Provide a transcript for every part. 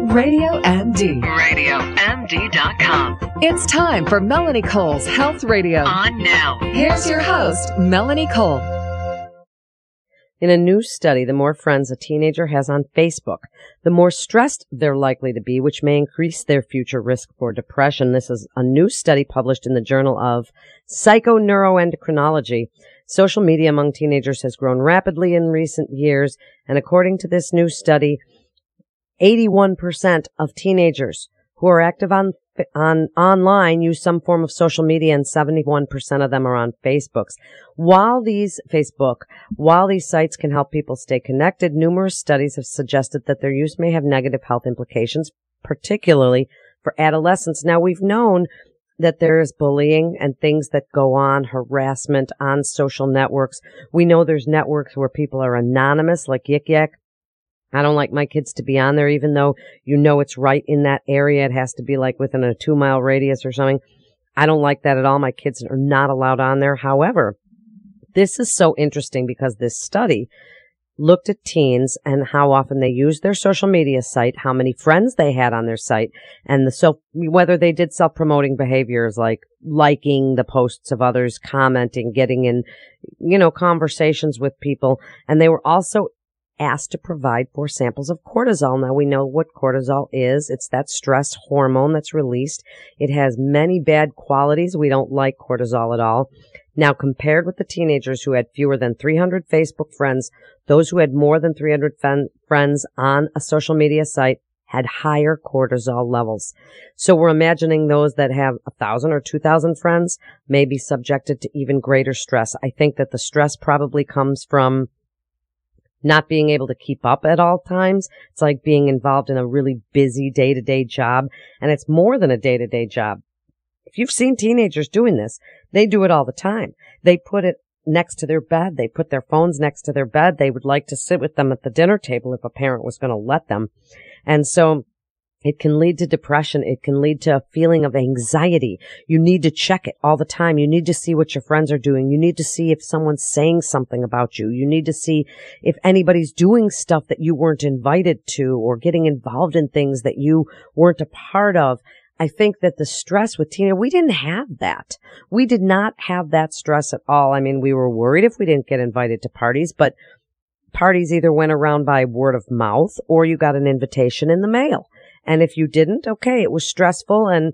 Radio MD. RadioMD.com. It's time for Melanie Cole's Health Radio. On now. Here's your host, Melanie Cole. In a new study, the more friends a teenager has on Facebook, the more stressed they're likely to be, which may increase their future risk for depression. This is a new study published in the Journal of Psychoneuroendocrinology. Social media among teenagers has grown rapidly in recent years, and according to this new study, 81% of teenagers who are active on online use some form of social media, and 71% of them are on While these sites can help people stay connected, numerous studies have suggested that their use may have negative health implications, particularly for adolescents. Now, we've known that there is bullying and things that go on, harassment on social networks. We know there's networks where people are anonymous, like Yik Yak. I don't like my kids to be on there, even though you know it's right in that area. It has to be like within a 2-mile radius or something. I don't like that at all. My kids are not allowed on there. However, this is so interesting because this study looked at teens and how often they used their social media site, how many friends they had on their site, and whether they did self-promoting behaviors like liking the posts of others, commenting, getting in, conversations with people. And they were also asked to provide 4 samples of cortisol. Now, we know what cortisol is. It's that stress hormone that's released. It has many bad qualities. We don't like cortisol at all. Now, compared with the teenagers who had fewer than 300 Facebook friends, those who had more than 300 friends on a social media site had higher cortisol levels. So we're imagining those that have 1,000 or 2,000 friends may be subjected to even greater stress. I think that the stress probably comes from not being able to keep up at all times. It's like being involved in a really busy day-to-day job, and it's more than a day-to-day job. If you've seen teenagers doing this, they do it all the time. They put it next to their bed. They put their phones next to their bed. They would like to sit with them at the dinner table if a parent was going to let them. And so it can lead to depression. It can lead to a feeling of anxiety. You need to check it all the time. You need to see what your friends are doing. You need to see if someone's saying something about you. You need to see if anybody's doing stuff that you weren't invited to or getting involved in things that you weren't a part of. I think that the stress with we didn't have that. We did not have that stress at all. I mean, we were worried if we didn't get invited to parties, but parties either went around by word of mouth or you got an invitation in the mail. And if you didn't, okay, it was stressful. And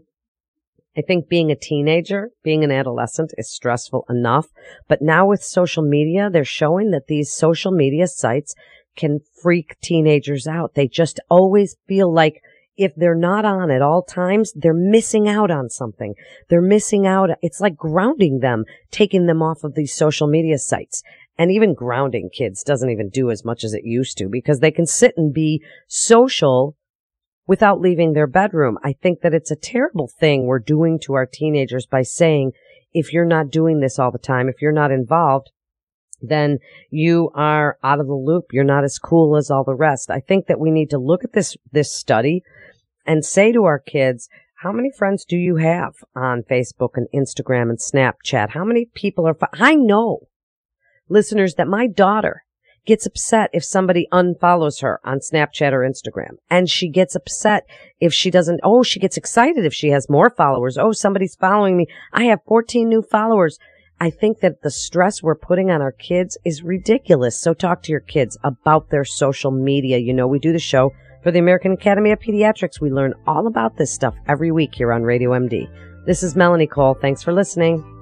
I think being a teenager, being an adolescent is stressful enough. But now with social media, they're showing that these social media sites can freak teenagers out. They just always feel like if they're not on at all times, they're missing out on something. They're missing out. It's like grounding them, taking them off of these social media sites. And even grounding kids doesn't even do as much as it used to because they can sit and be social without leaving their bedroom. I think that it's a terrible thing we're doing to our teenagers by saying, if you're not doing this all the time, if you're not involved, then you are out of the loop. You're not as cool as all the rest. I think that we need to look at this study and say to our kids, how many friends do you have on Facebook and Instagram and Snapchat? How many people are, I know, listeners, that my daughter gets upset if somebody unfollows her on Snapchat or Instagram. And she gets upset if she doesn't. Oh, she gets excited if she has more followers. Oh, somebody's following me. I have 14 new followers. I think that the stress we're putting on our kids is ridiculous. So talk to your kids about their social media. We do the show for the American Academy of Pediatrics. We learn all about this stuff every week here on Radio MD. This is Melanie Cole. Thanks for listening.